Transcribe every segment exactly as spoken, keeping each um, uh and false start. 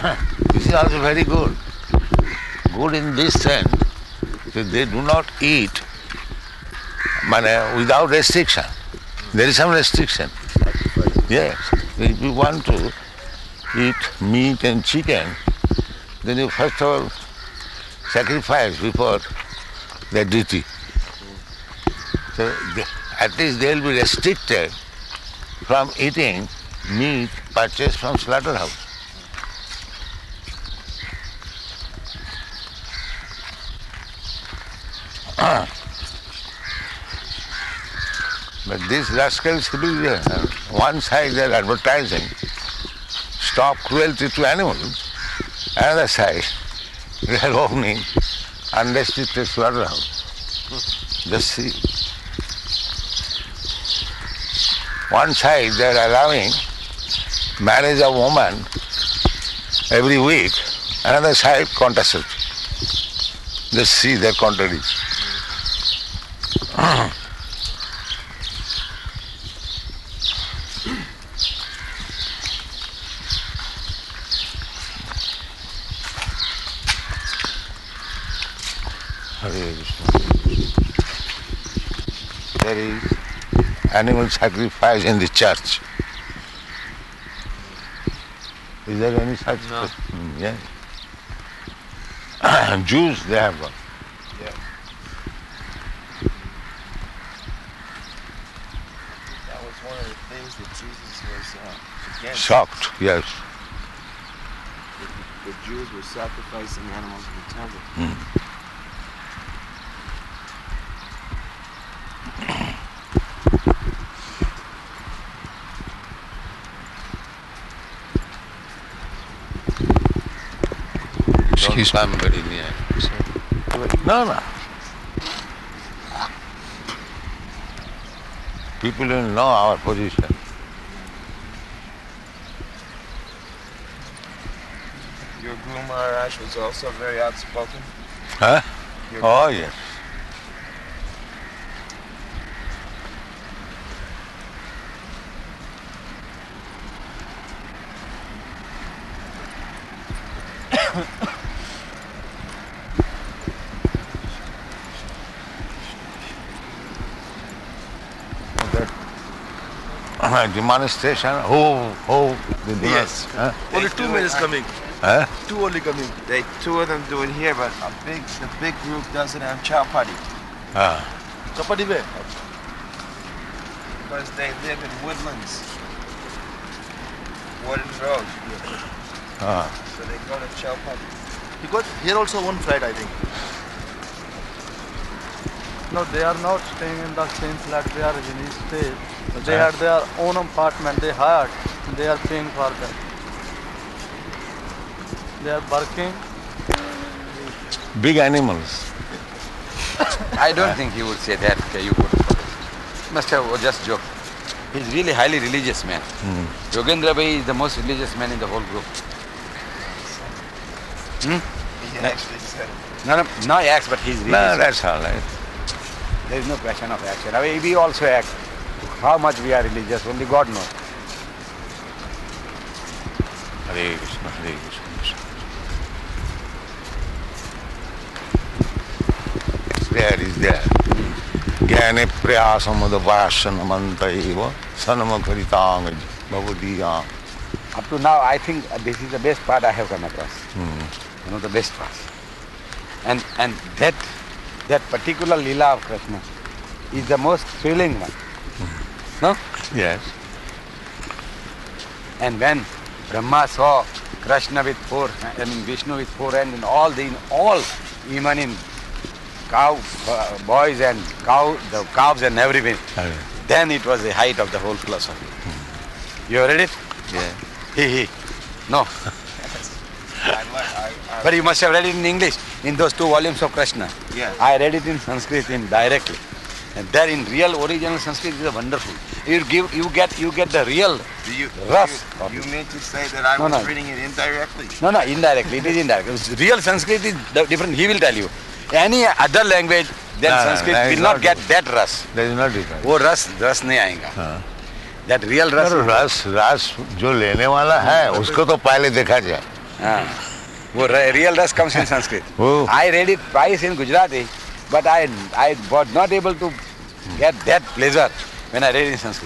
This is also very good. Good in this sense that they do not eat without restriction. There is some restriction. Yes. If you want to eat meat and chicken, then you first of all sacrifice before the deity. So they, at least they will be restricted from eating meat purchased from slaughterhouse. But these rascals, one side they are advertising, stop cruelty to animals, another side they are opening unrestricted slaughterhouse. Just see. One side they are allowing marriage of woman every week, another side contraceptive. Just see their contradiction. Hare Krishna. There is animal sacrifice in the church. Is there any such? No. Mm, yeah. Jews, they have got. Yeah. That was one of the things that Jesus was uh, against. Shocked, yes. The, the Jews were sacrificing animals in the temple. Mm. Excuse Don't come very near. No, no. People don't know our position. Your Guru Maharaj was also very outspoken. Huh? Your Oh, yes. That demonstration, who, who, the demon- Yes. Huh? Only They two do men it is on- coming. Huh? Two only coming. They two of them do it here, but a big the big group doesn't have chapati Ah. Chapati where? because they live in woodlands, wooden road. Ah. So they go to chapati. Because here also one flight, I think. No, they are not staying in the same flat they are in each state. They Okay. had their own apartment they hired. They are paying for that. They are working. Big animals. I don't think he would say that. Okay, you would. Must have just joke. He's really highly religious man. Hmm. Yogendra Bhai is the most religious man in the whole group. Hmm? He Yeah. actually said it. No, no, no acts, but he's religious. No, that's all right. There is no question of action. I mean, we also act. How much we are religious, only God knows. Hare Krishna, Hare Krishna. There is there. Jnane pryasamada varashanamanta eva sanamakaritaanga bhavadiyam. Up to now, I think this is the best part I have come across. Hmm. You know, the best part. And and that that particular Leela of Krishna is the most thrilling one. No? Yes. And when Brahma saw Krishna with four, I mean Vishnu with four hands, and all the in all, even in cow uh, boys and cow, the calves and everything, Okay. then it was the height of the whole philosophy. You have read it? Yeah. He he. No. I like. I, I, But you must have read it in English, in those two volumes of Krishna. Yeah. I read it in Sanskrit in directly. And there in real original Sanskrit is wonderful. You give you get you get the real Do you, Rough. you, you mean to say that I No, was no. reading it indirectly? no no indirectly, it is indirect. It's real Sanskrit is the- different, he will tell you. Any other language than No, no, Sanskrit that is will not not get good. that ras. There is no difference. वो रस रस नहीं आएगा. हाँ. That real रस. पर रस रस जो लेने वाला है उसको तो पहले देखा जाए. Ah. वो re- real rus comes in Sanskrit. Oh. I read it twice in Gujarati, but I I was not able to get that pleasure when I read in Sanskrit.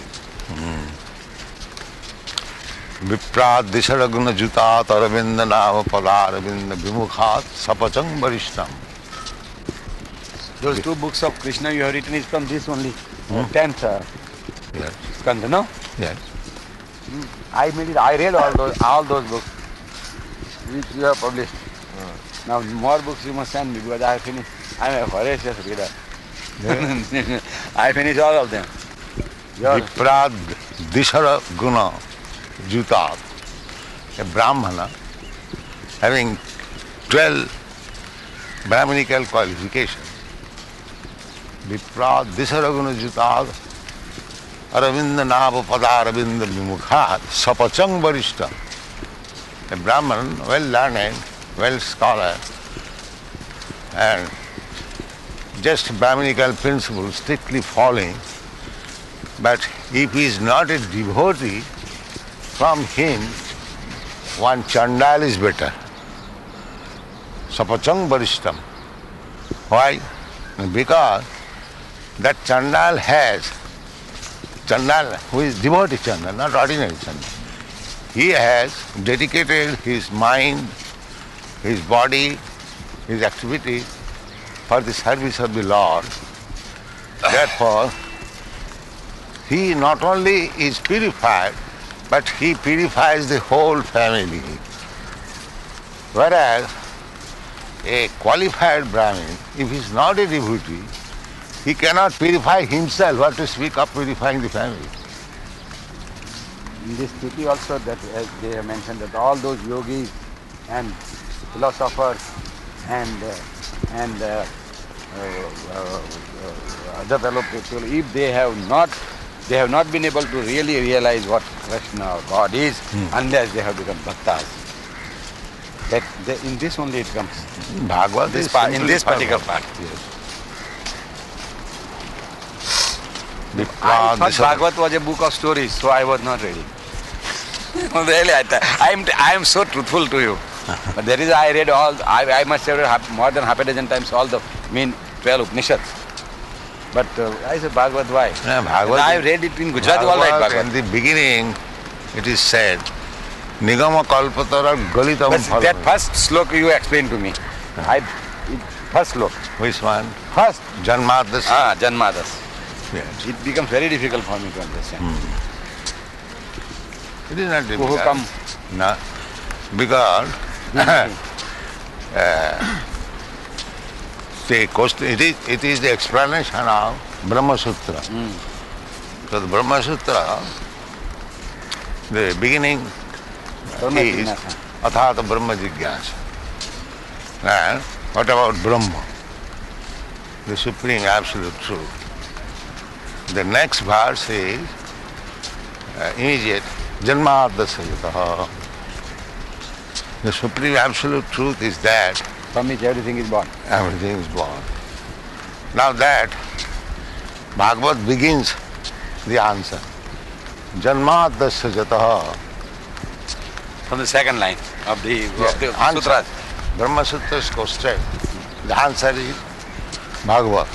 विप्रात दिशरग्न जुतात Arvind नाम पदारविंद विमुखात सपचंग वरिष्ठम. Those two books of Krishna you have written is from this only, uh, tenth uh, Yes, skanda, no? yes. I made it. I read all those all those books which you have published. Now more books you must send me because I have finished. I am a voracious reader. I finished all of them. Yours. विप्रात दिशरग्न jutat, a brahmana having twelve brahminical qualifications. Viprat disaraguna jutat aravinda nava padaravinda vimukhat sapachang varishta. A brahman, well learned, well scholar, and just brahminical principles strictly following, but if he is not a devotee, from him one chandal is better. Sapachang varishtam. Why? Because that chandal has, chandal who is devotee chandal, not ordinary chandal, he has dedicated his mind, his body, his activity for the service of the Lord. Therefore, he not only is purified, but he purifies the whole family. Whereas a qualified Brahmin, if he is not a devotee, he cannot purify himself, what to speak of purifying the family. In this stuti also that as they have mentioned that all those yogis and philosophers and uh, and uh, uh, uh, uh, other fellow people, if they have not they have not been able to really realize what Krishna or God is unless they have become bhaktas. That they, in this only it comes. Bhagavad This is part, in simply this particular Bhagavad. part. Yes. I Viprat thought disar- Bhagavad was a book of stories, so I was not ready. Really, I, th- I am I am so truthful to you. But there is I read all. I, I must have read half, more than half a dozen times all the main twelve Upanishads. But uh, I said Bhagavad why? No, Bhagavad- I have read it in Gujarati all right. Bhagavad, Bhagavad. in the beginning, it is said, Nigama kalpatara galitam But phalam. that first sloka you explained to me. I it, first sloka. Which one? First. Janmadasya. Ah, Janmadas. Yes. It becomes very difficult for me to understand. It is not Who difficult. come? No. Because the question, it is, it is the explanation of Brahma Sutra. So the Brahma Sutra, the beginning Brahma is Jignasa. Athata Brahma Jigyasa. And what about Brahma? The Supreme Absolute Truth. The next verse is uh, immediate Janmadasya. The Supreme Absolute Truth is that From which everything is born. everything is born. Now that Bhagavad begins the answer. Janmadasya jataha. From the second line of the, Yeah, of the answer. sutras. Brahma Sutras go straight. The answer is Bhagavad.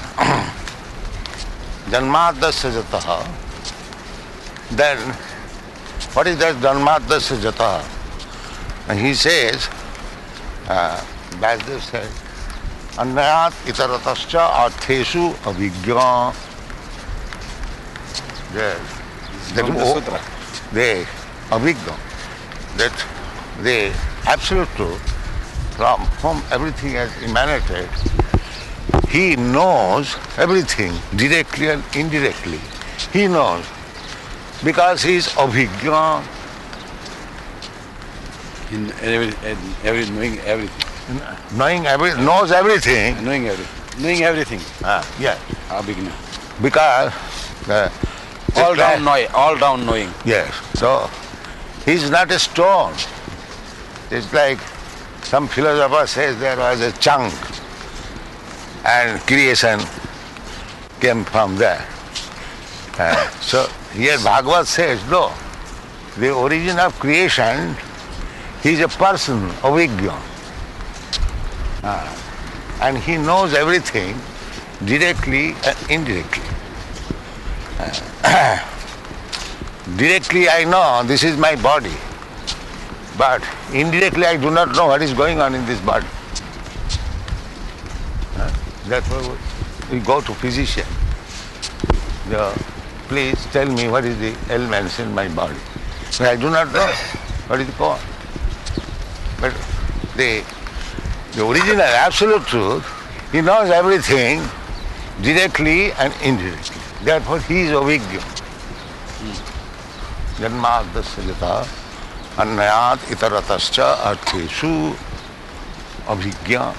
Janmadasya jataha. Then, what is that Janmadasya jataha? And he says, uh, Vasudev said, Annayat itaratascha artheshu avijñā. Yes. That From the o- sutra. the avijñā, that the absolute truth from whom everything has emanated, he knows everything directly and indirectly. He knows because he is avijñā, In every, in every knowing everything. knowing every, knows everything. Knowing everything. Knowing everything. Ah, yeah, How beginner. because uh, All just down like- knowing. All down knowing. Yes, so he is not a stone. It's like some philosopher says there was a chunk and creation came from there. Uh, so here Bhagavad says, no, the origin of creation He is a person, avijna. And he knows everything directly and indirectly. Directly I know this is my body, but indirectly I do not know what is going on in this body. Therefore we go to physician. The, please tell me what is the ailments in my body. But I do not know what is the cause. But the, the original absolute truth, he knows everything directly and indirectly. Therefore he is avijna. Janmadasya jata annayat itaratascha artheshu avijna.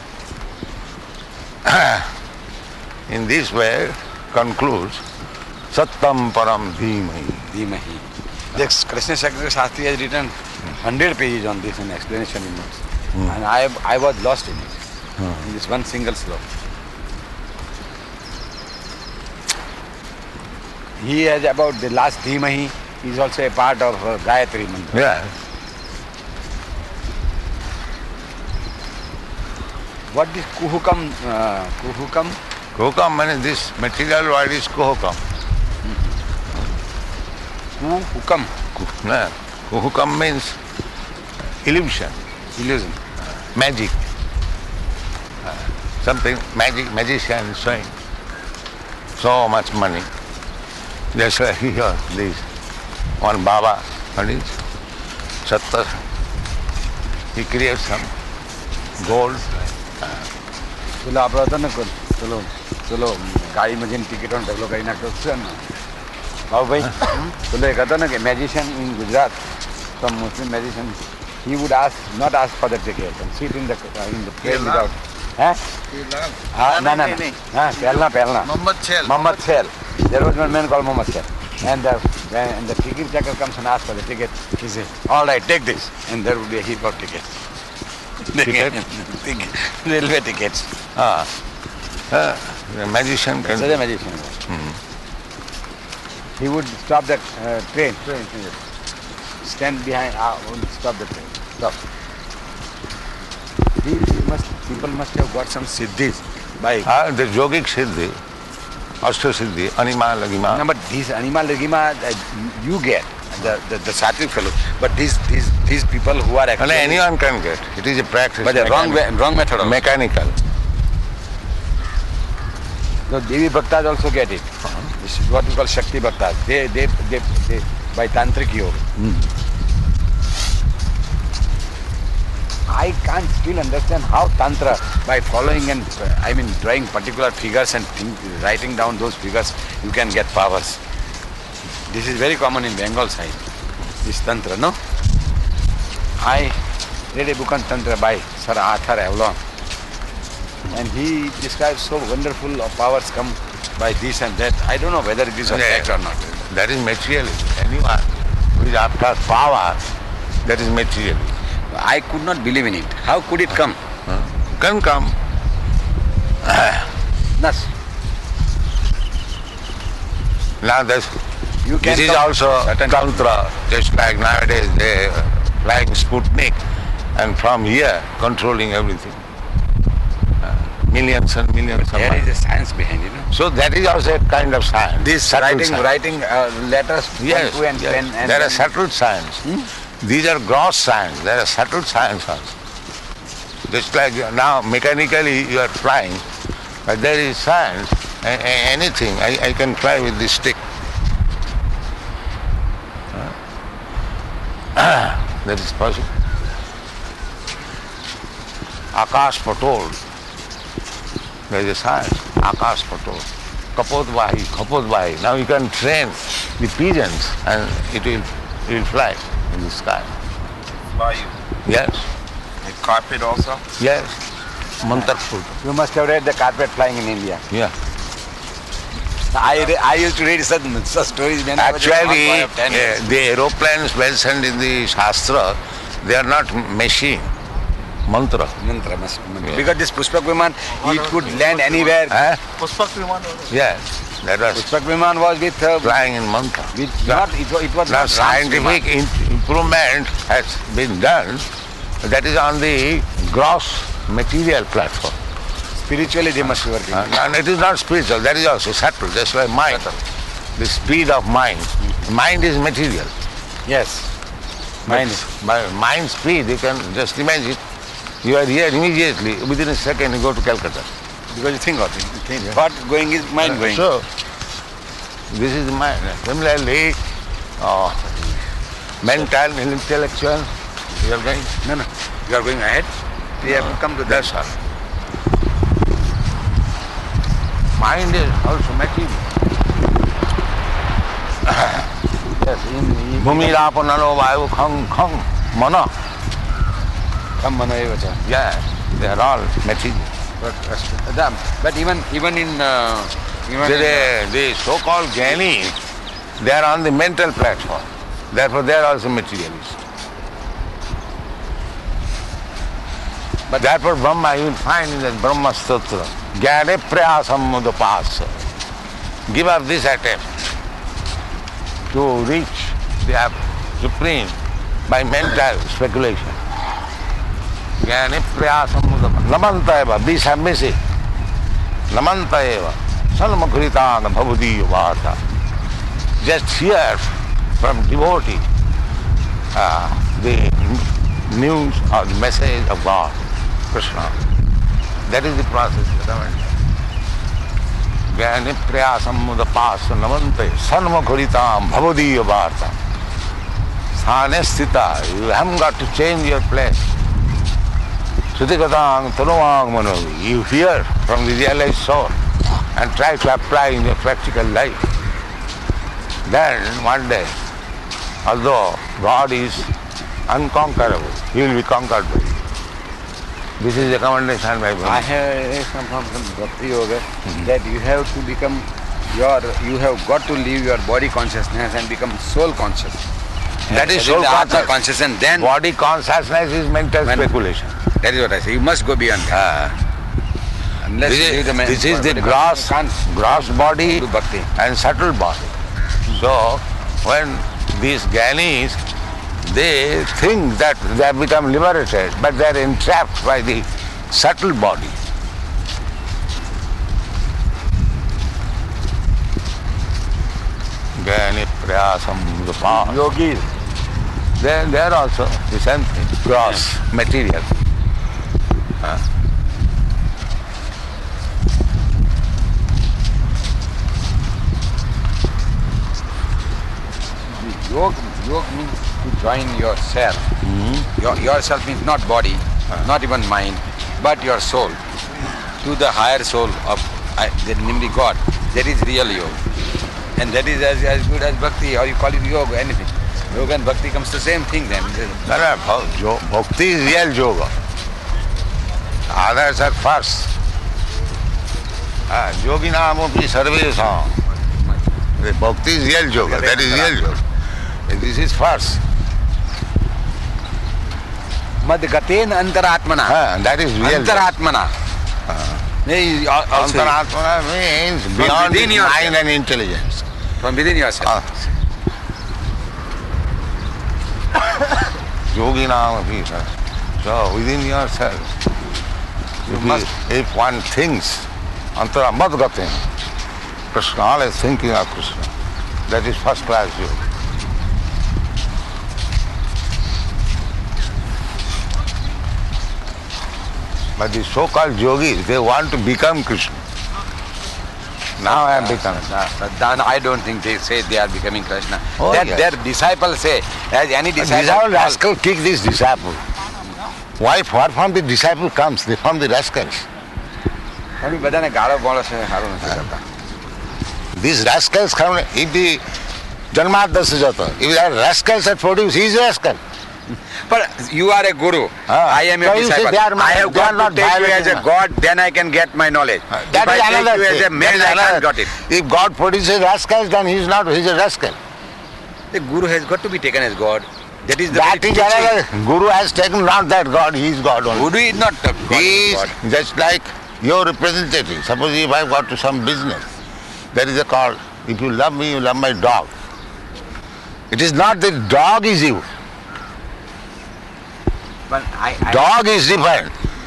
In this way concludes Sattam Param Dhimahi. Dhimahi. This Krishna Shakti Shastri has written hundred pages on this in explanation in notes. Hmm. And I, I was lost in it, Hmm. in this one single sloka. He has about the last Dhimahi, he is also a part of uh, Gayatri Mantra. Yeah. What is Kuhukam? Uh, Kuhukam? Kuhukam means this material word is Kuhukam. Kuhukam. No. Kuhukam means illusion, Illusion. magic. Uh, Something magic, magician is showing so much money. That's why here this one Baba, what is Sattar, he creates some gold. चलो आप रहता ना कुछ चलो चलो गाड़ी में जिन ticket on develop करना तो सुन ना बाबू भाई चलो एक आता ना कि magician in Gujarat, some Muslim magician, he would ask not ask for the ticket and sit in the uh, in the plane without, हैं? हाँ ना ना ना हाँ पहलना पहलना Muhammad Shell. Muhammad Shell. There was one man called Muhammad Shell. And the, when and the ticket checker comes and asks for the ticket, he says, all right, take this. And there would be a heap of tickets. Ticket? Ticket. Railway tickets. Ah, uh, the magician can. Such a magician. He would stop the uh, train, train, train, stand behind, uh, would stop the train, stop. He, he must, people must have got some siddhis by. Ah, the yogic siddhi, ashta siddhi, anima lagima. No, but these animal regima uh, you get, the, the, the sattvic fellows. But these, these, these people who are And actually. anyone can get. It is a practice. But the wrong, way, mechanical. wrong method also. Mechanical. So Devi Bhaktas also get it. This is what we call Shakti Bhaktas. They, they, they, they, by Tantric Yoga. I can't still understand how Tantra, by following and, uh, I mean, drawing particular figures and think, writing down those figures, you can get powers. This is very common in Bengal side, this Tantra, no? I read a book on Tantra by Sir Arthur Avalon. And he describes so wonderful of powers come by this and that. I don't know whether it is a Yeah. fact or not. That is materialism. Anyone who is after power, that is materialism. I could not believe in it. How could it come? Huh? Can come. Nas. Now this, You can this is come also certain- Tantra, just like nowadays they are flying Sputnik and from here controlling everything. Uh, millions and millions of There miles. is a science behind it. No? So that is also a kind of science. This subtle writing, science. writing uh, letters, Yes, one, two, and yes. ten, and there then are subtle science. These are gross science. There are subtle science also. Just like now mechanically you are flying, but there is science. A- a- anything, I, I can fly with this stick. That is possible. Akash Patol. There is a science. Akash Patol. Kapotvahi, Kapotvahi. Now you can train the pigeons and it will, it will fly in the sky. Fly you. Yes, And carpet also? yes. Mantarpur. you must have read the carpet flying in India. Yeah. I, re- I used to read such, such stories when I was a small Actually, boy of ten years. uh, the aeroplanes mentioned in the Shastra, they are not machine, mantra. Mantra must, mantra. Yeah. Because this Pushpak Viman, it could land anywhere. Huh? Pushpak Viman. Yes, that was Pushpak Viman was with, uh, flying in mantra. with not, it was, it was Now not Ram's scientific Viman. in- improvement has been done That is on the gross material platform. Spiritually they must be working. Uh, and it is not spiritual, that is also subtle, just like mind. The speed of mind. Mind is material. Yes. Mind is. By mind speed, you can just imagine, you are here immediately, within a second you go to Calcutta. Because you think of it. You think thought going is mind going. So, this is the mind. Similarly, uh, mental, intellectual, you are going. No, no. You are going ahead. We have to come to that. That's all. Mind is also material. Yes, in, in Bhumirapo nalo vayu khang khang mana. Come mano eva cha. Yeah, they are all material. But, uh, but even even in uh, even The, in, uh, the so-called jnanis, they are on the mental platform. Therefore, they are also materialists. But therefore, Brahma, you will find in the Brahma Sutra, Jnane Prayasam Mudapasa. Give up this attempt to reach the supreme by mental speculation. Jnane Prayasam Mudapasa. Lamanta eva, be submissive. Lamanta eva, Salmakritana Bhavadiya Vata. Just hear from devotee uh, the news or the message of God, Krishna. That is the process of the Jnane Prayasam Mudapasa Namante Sanmakuritam Bhavadiya Varta. Sthane Sthita, you haven't got to change your place. Sutigatang Tanuvang Manovi, you hear from the realized soul and try to apply in your practical life. Then one day, although God is unconquerable, he will be conquered by you. This is a commendation by I Brahma. have some from some Bhakti Yoga that you have to become your, you have got to leave your body consciousness and become soul conscious. That is And soul the Atma conscious. conscious and then Body consciousness is mental When- speculation. that is what I say. You must go beyond that. Ah. Unless This you is, leave the man- this is the body gross, conscious, you gross body can't do bhakti. and subtle body. So when these jnanis, they think that they have become liberated, but they are entrapped by the subtle body. Jnani prayasam mudapa. Yogis. They, they are also the same thing, gross material. Ah. Yoga, yoga means to join yourself. Your, yourself means not body, not even mind, but your soul to the higher soul of uh, the namely God. That is real yoga. And that is as, as good as bhakti, or you call it yoga, anything. Yoga and bhakti comes to the same thing then. No, no, bha- jo- bhakti is real yoga. Others are first. Ah, yoginam api sarvesam. The bhakti is real yoga, that is real yoga. This is first. Madgaten antaratmana. Ah, that is real yoga. Antaratmana. May also Antaratmana means beyond within the yourself. mind and intelligence. from within yourself. Ah. Yoginam api sarvesam. So within yourself, You if, must- we- if one thinks, antara madgaten, Krishna, always thinking of Krishna, that is first class yoga. But the so-called yogis, they want to become Krishna. Now I am become. Then I don't think they say they are becoming Krishna. Oh, that yes. their disciples say, as any disciple. Disciple rascal kick this disciple. Why? What from the disciple comes? They from the rascals. Kami બધાને ગાળો બોળો છે સારું નથી કરતા. These rascals come, if the Janmadasa Jata, if there are rascals that produce, he is rascal. But you are a guru. Ah. I am So your you say disciple. they are my- I have they got are not to take you as violating a my- god, then I can get my knowledge. That if is I take another you as a thing. man, That is I can't another- got it. If God produces rascals, then he is not, he is a rascal. The guru has got to be taken as God. That is the That very is teaching. another. Guru has taken not that God, he is God only. Guru is not the God. He is is God. just like your representative. Suppose if I got to some business, there is a call, if you love me, you love my dog. It is not that dog is you. But I, I Dog is different.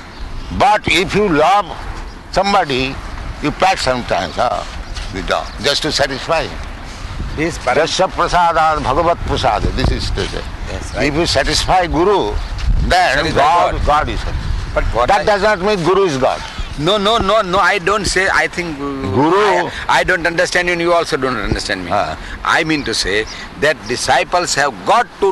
But if you love somebody, you pat sometimes huh, the dog, just to satisfy him. this param, Jasya prasadat bhagavat prasad. This is to say. Yes, right. If you satisfy Guru, then Satisfy God, God. God is satisfied. but what That I, does not mean Guru is God. no, no, no, no. I don't say. I think uh, Guru- I, I don't understand you, and you also don't understand me. Ah. I mean to say that disciples have got to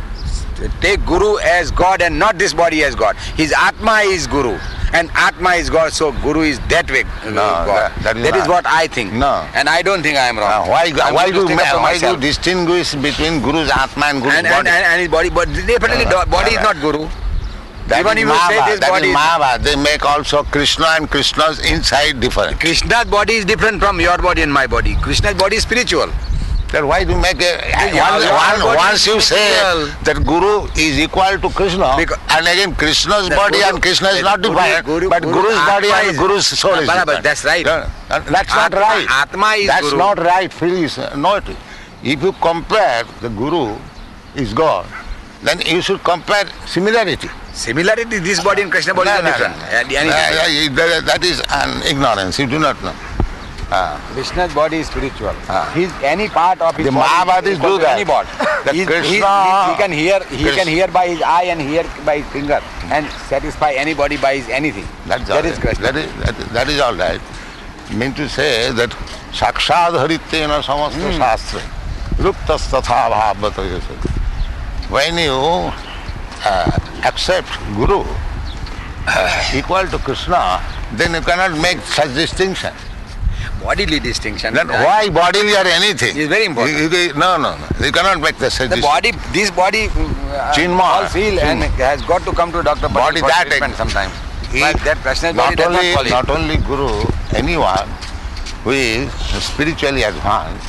take Guru as God and not this body as God. His Atma is Guru and Atma is God, so Guru is that way uh, No, God. that- that is that is not. what I think. No. And I don't think I am wrong. Uh, why I'm why going to do stick up for why do myself. distinguish between Guru's Atma and Guru's and, and, body? and, and his body, but definitely Uh, do- body is uh, not Guru. That Even is if you say Mahabharata, this that body is is- Mahabharata. They make also Krishna and Krishna's inside different. Krishna's body is different from your body and my body. Krishna's body is spiritual. Then why do you make a Yeah, once, your once- body once you is say spiritual. that Guru is equal to Krishna, Because- and again Krishna's The body Guru- and Krishna is the not Guru- defined, Guru- but Guru- Guru's body Atma and is- Guru's soul is Barabar, different. that's right. No, no, that's not Atma- right. Atma is That's Guru. not right, please. Note. If you compare the Guru is God, then you should compare similarity. Similarity, this body and Krishna body No, are no, different. no. And- and Uh, it is- uh, that- that is an ignorance. You do not know. Ah. Krishna's body is spiritual. Ah. His any part of his The body Mahabharats is equal do to that. any body. The He's- Krishna- he's- he can hear. He Krishna- can hear by his eye and hear by his finger and satisfy anybody by his anything. That's That all is right. Krishna. That is, that, that is all right. Mean to say that sakshad harityena samasta shastra ruptas tatha bhavata. When you uh, accept Guru uh, equal to Krishna, then you cannot make such distinction. Bodily distinction. Then why bodily or anything? It's very important. You- you- no, no, no. You cannot make the such The distinction. body, this body, uh, Chinmaya. all feel and has got to come to Doctor Body for that treatment ex- sometimes. He- But that Krishna's body not does only, not fall in. not only Guru, anyone who is spiritually advanced,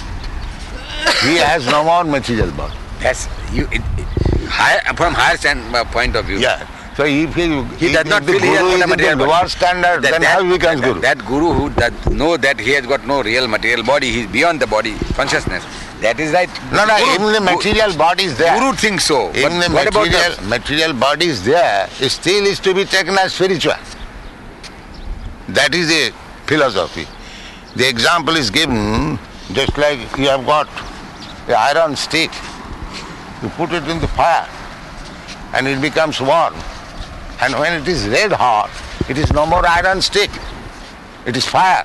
he has no more material body. Yes, you, it, it, higher, from higher stand, uh, point of view. Yeah. So if he, He if does not the feel he has Guru got a is in material the body. lower standard, That- then that- how he becomes that, Guru? That Guru who does know that he has got no real material body, he is beyond the body, consciousness. That is right. no, no, Guru, even the material body is there. Guru thinks so. But Even the what about material, the, material body is there, it still is to be taken as spiritual. That is the philosophy. The example is given just like you have got an iron stick. You put it in the fire and it becomes warm. And when it is red hot, it is no more iron stick. It is fire.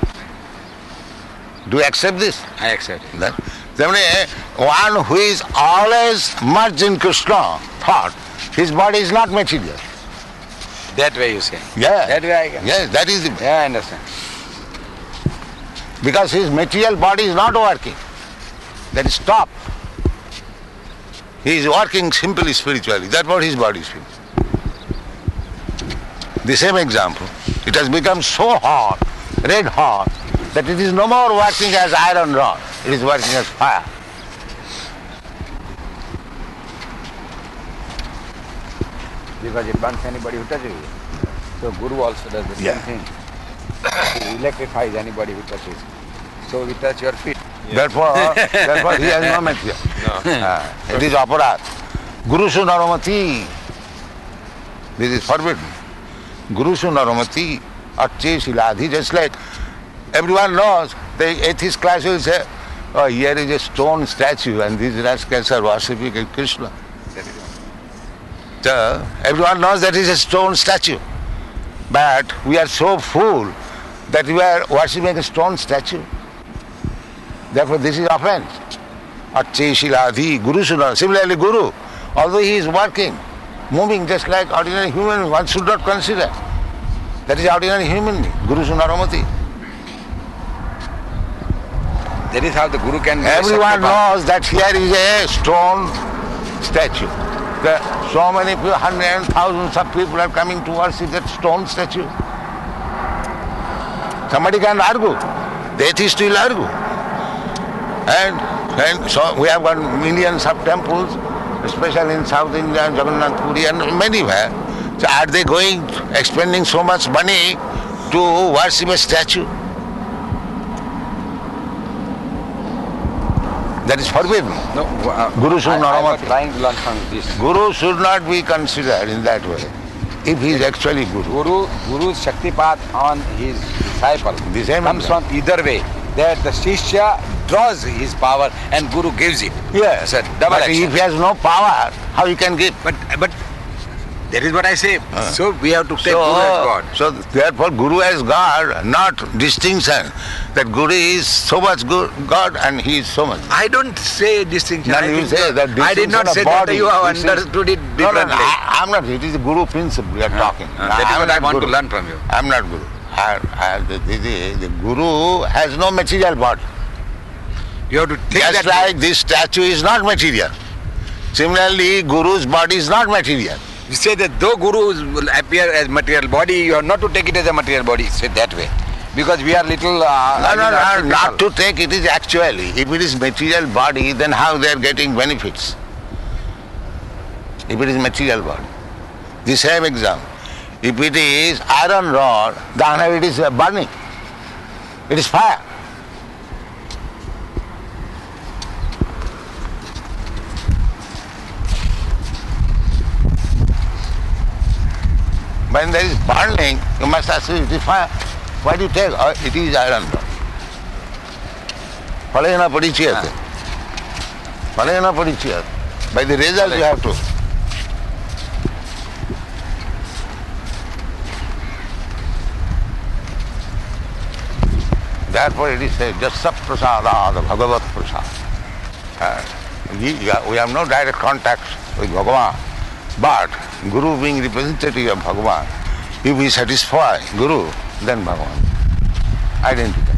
Do you accept this? I accept it. Then, then one who is always merged in Krishna thought, his body is not material. That way you say. Yeah. That way I can. Yes, that is the, Yeah, I understand. because his material body is not working. That is stopped. He is working simply spiritually. That's what his body is feeling. The same example. It has become so hot, red hot, that it is no more working as iron rod. It is working as fire. Because it burns anybody who touches it. So Guru also does the Yeah. same thing. He electrifies anybody who touches. So we touch your feet. Therefore, therefore he has no material. Ah, it is aparat. Gurusu naramati. This is forbidden. Gurusu naramati arche shiladhi. Just like everyone knows, the atheist class will say, oh, here is a stone statue and these rascals are worshipping Krishna. So, everyone knows that is a stone statue. But we are so fool that we are worshipping a stone statue. Therefore, this is offense. Arche shiladhi, Guru Suna. Similarly, Guru, although he is working, moving just like ordinary human, one should not consider. That is ordinary human being, Guru Sunaramati. That is how the Guru can... Everyone knows that here is a stone statue. There so many people, hundreds and thousands of people are coming to worship that stone statue. Somebody can argue. The atheist will argue. And, and so we have got millions of temples, especially in South India, Jagannath Puri and anywhere. So are they going, expending so much money to worship a statue? That is forbidden. No, uh, Guru should I, not I have was a- trying to learn from this. Guru should not be considered in that way. If he is actually Guru. Guru, Guru's Shaktipat on his disciple The same comes example. from either way. That the Shishya draws his power and Guru gives it. Yes. It's a double But action. if he has no power, how he can give? But but that is what I say. So we have to take So, Guru as God. so therefore Guru as God, not distinction. That Guru is so much good God and he is so much. I don't say distinction. No, I, you think say you- that I did not distinction of say that body, you have distinction- understood it No, no, differently. no, I, I'm not. It is the Guru principle we are talking. uh, that is I'm what I not want to Guru. learn from you. I'm not Guru. I, I, the, the, the, the Guru has no material body. You have to think Just that like this statue is not material. Similarly, Guru's body is not material. you say that though Gurus will appear as material body, you are not to take it as a material body. Say that way. Because we are little... Uh, No, no, no, artificial. not to take it is actually. If it is material body, then how they are getting benefits? If it is material body. The same example. If it is iron rod, then it is uh, burning. It is fire. When there is burning, you must ask, it is fire. Why do you take? Oh, it is iron rod. Palayana padichyate. Palayana padichyate. By the result you have to. Therefore it is said, Jassa prasadad bhagavat prasad. Uh, we, we have no direct contact with Bhagavan, but Guru being representative of Bhagavan, if we satisfy Guru, then Bhagavan. Identical.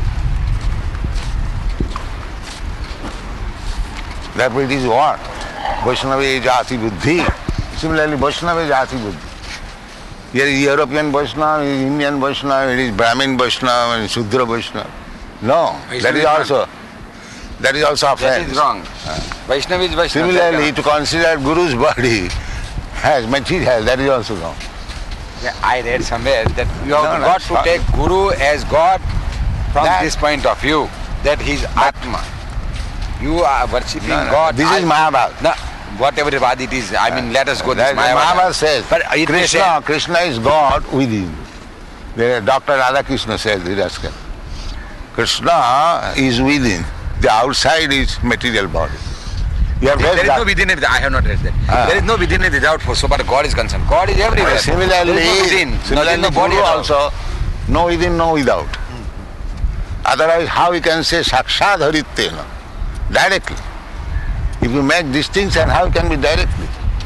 Therefore it is what? Vaishnava jati buddhi. Similarly, Vaishnava jati buddhi. Here is European Vaishnava, it is Indian Vaishnava, it is Brahmin Vaishnava and Shudra Vaishnava. No, that is also that is also That offense. is wrong. Vaishnava is Vaishnava. Similarly, to consider Guru's body as material, that is also wrong. Yeah, I read somewhere that you have No, no, got it's to fine. take Guru as God from That- this point of view, that he is Atma. You are worshipping No, no, God. this is I- Mahabharata. No, whatever Vad it is, I mean, let us go That this Mahabharata. Mahabharata says, But it may say, Krishna, Krishna is God within. The Doctor Radhakrishna says it as well. Krishna is within. The outside is material body. You have read there is that. no within it. I have not read that. Ah. There is no within it without for so far God is concerned. God is everywhere. Similarly, there is no within, not similarly in the body Guru at all. also, no within, no without. Otherwise, how we can say Sakshat Harittena? Directly. If you make distinction, how can be directly?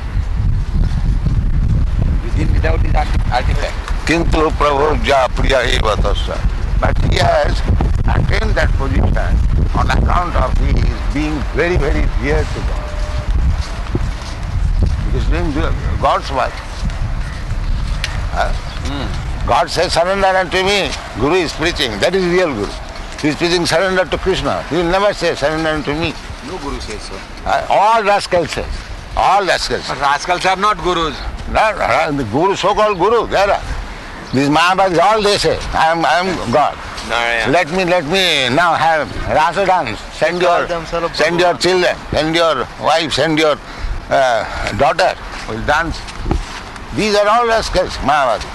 Within without is arti- artifact. Kintu prabhujya priya eva tasya. But he has attained that position on account of his being very, very dear to God. He is doing the- God's work. Huh? God says, surrender unto me. Guru is preaching. That is real Guru. He is preaching surrender to Krishna. He will never say surrender unto me. No Guru says so. Uh, all rascals say. All rascals. But rascals are not gurus. Not, uh, the Guru, so-called Guru, there are. These Mahabharats, all they say, I am, I am God. Narayana. Let me, let me now have rasa dance. Send They call your, themselves send your Bhagavan. children, send your wife, send your uh, daughter, will dance. These are all rascals, Mahabharata.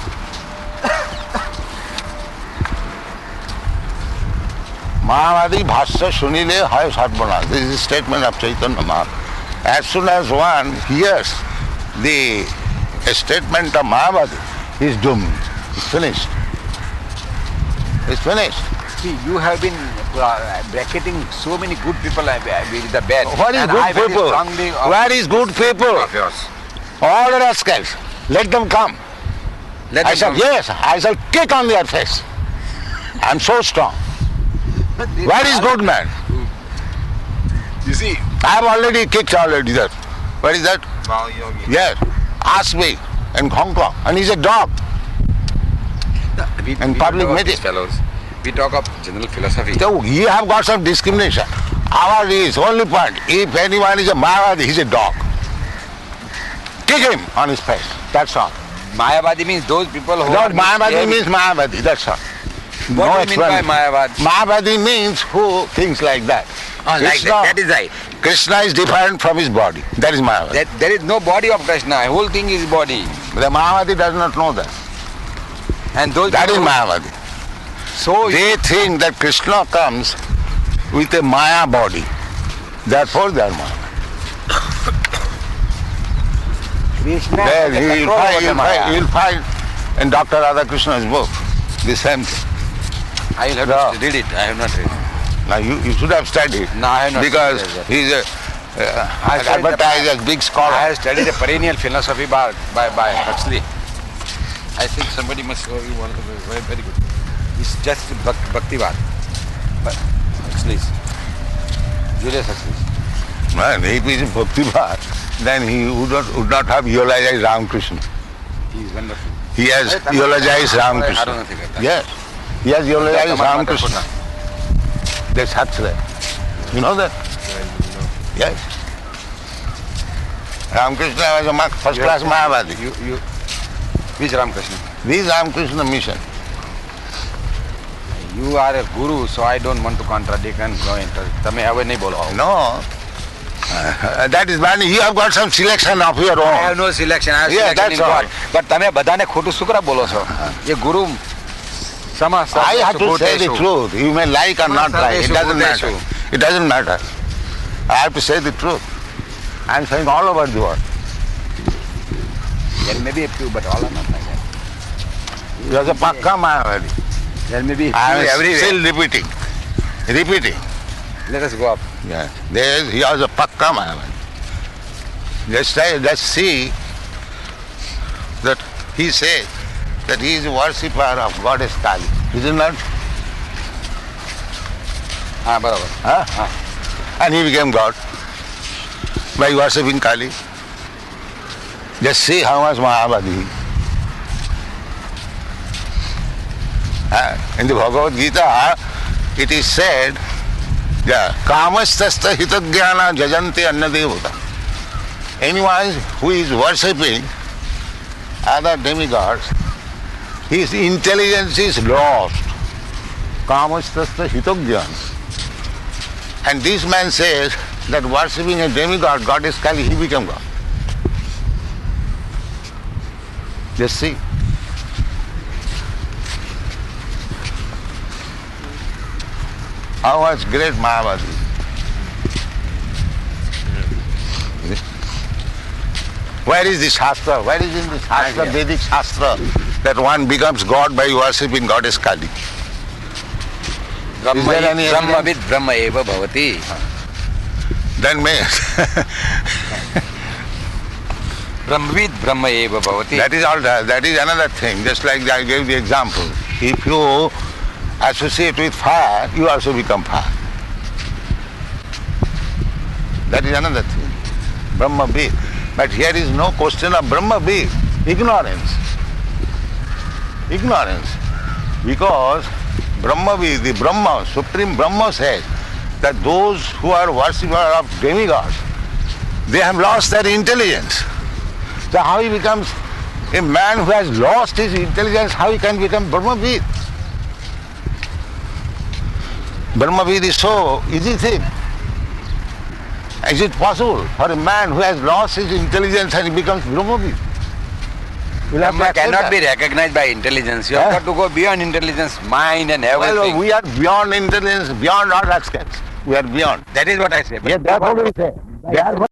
Mahabharati bhasya sunile hay sarvanash. This is a statement of Chaitanya Mahaprabhu. As soon as one hears the a statement of Mahabharati, he is doomed. He's finished. He's finished. See, you have been uh, bracketing so many good people uh, with the bad. What is And good I very people? strongly of- Where is good people? of yours. All the rascals. Let them come. Let I them shall, come. yes, I shall kick on their face. I'm so strong. Where is good man? You see, I have already kicked already that. Where is that? Malayogi. Yes. Ask me in Hong Kong. And he's a dog. we, And we public talk of meeting. these fellows. We talk of general philosophy. So you have got some discrimination. Our is only point. If anyone is a Mayavadi, he's a dog. Kick him on his face. That's all. Mayavadi means those people who No, are Mayavadi misbehaving. means Mayavadi. That's all. What do you mean by explanation. Mayavad? Mayavadi means who thinks like that. Ah, like Krishna, that. That is right. Krishna is different from his body. That is Mayavadi. That, there is no body of Krishna. Whole thing is body. The Mayavadi does not know that. And those That is people- Mayavadi. So They think that Krishna comes with a Maya body. Therefore they are Mayavadi. Krishna Then has he the will control find, over he the will Maya. find, he will find in Doctor Radhakrishna's book the same thing. I will have Yeah. to read it. I have not read it. Now you, you should have studied No, I have not because studied that. he's a uh, I studied the- advertised as big scholar. I have studied a perennial philosophy by, by, by Huxley. I think somebody must show you one of the very, very good. It's just Bhak- Bhaktivad. But Huxley's. Julius Huxley's. Man, if he is Bhaktivad, then he would not, would not have eulogized Ramakrishna. He is wonderful. He has Hey, Tamil- eulogized I don't Ramakrishna. think of that. Yes, he has eulogized Tamil- Ramakrishna. That's Huxley. You know that? Yes. Ramakrishna was a ma- first class Mayavadi. You, you, which Ramakrishna? This Ramakrishna mission. You are a guru, so I don't want to contradict and go into. તમે હવે નહીં બોલો. No. Uh, that is bad. You have got some selection of your I have own. no selection. I have Yeah, selection that's in all. God. But તમે બધાને ખોટું શું કરવા બોલો છો? એ ગુરુ સમા I have to say the truth. You may like or not like. It doesn't matter. It doesn't matter. I have to say the truth. I am saying all over the world. There may be a few, but all are not like that. You are a pakka Mayavadi. There may be a I few am everywhere. still repeating. Repeating. Let us go up. Yeah. There is, he was a pakka Mayavadi. Just, say- just see that he says that he is a worshipper of goddess Kali. Is it not? હા બરાબર. Huh? And he became God by worshipping Kali. Just see how much Mayavadi he is. Uh, in the Bhagavad Gita, it is said, yeah, Kamasthastha hitadhyana jajante annadevata. Anyone who is worshipping other demigods, his intelligence is lost. Kamasthastha hitadhyana. And this man says that worshipping a demigod, goddess Kali, he became God. Just see. How much great Mayavadi. Where is the Shastra? Where is in the Shastra, Vedic Shastra, that one becomes God by worshipping goddess Kali? બ્રહ્મ there any બ્રહ્મવિદ બ્રહ્મ એવ ભવતિ. Then may બ્રહ્મવિદ બ્રહ્મ એવ ભવતિ. that is all. That is another thing. Just like I gave the example. If you associate with fire, you also become fire. That is another thing. Brahma Vid. But here is no question of Brahma Vid. Ignorance. Ignorance. Because Brahma Vid, the Brahma, Supreme Brahma says that those who are worshippers of demigods, they have lost their intelligence. So how he becomes a man who has lost his intelligence, how he can become Brahma Vid? Brahma Vid is so easy thing. Is it possible for a man who has lost his intelligence and he becomes Brahma Vid? We'll have to Brahma accept cannot that. be recognized by intelligence. You have Huh? got to go beyond intelligence, mind and Well, everything. we are beyond intelligence, beyond all aspects. We are beyond. That is what I say. But Yeah, therefore we say. Therefore